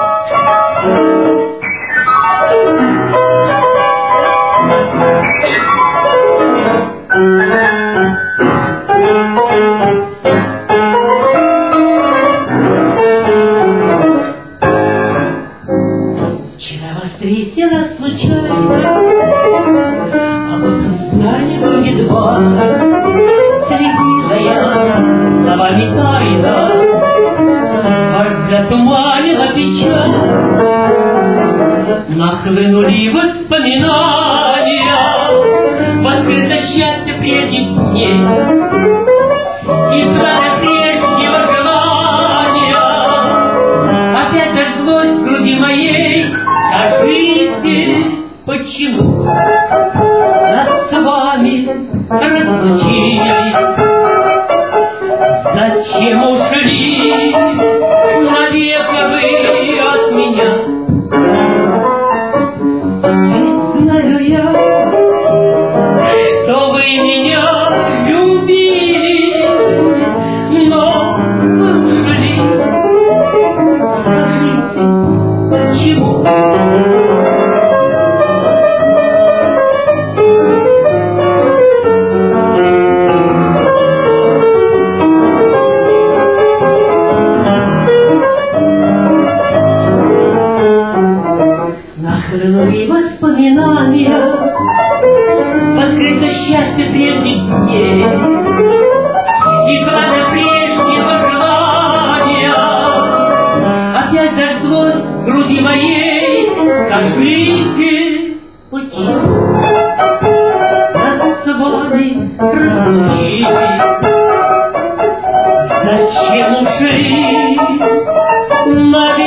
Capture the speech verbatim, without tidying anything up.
Нахлынули воспоминания, воскрыто счастье прежних дней, и пламя прежнего желания опять зажглось в груди моей. Скажите, почему нас с вами разлучили? Зачем ушли навек вы от меня? Нахлынули воспоминания, воскрыто счастье прежних дней, и пламя прежнего желания опять зажглось в груди моей. Скажите, почему нас с вами разлучили? Зачем ушли навек?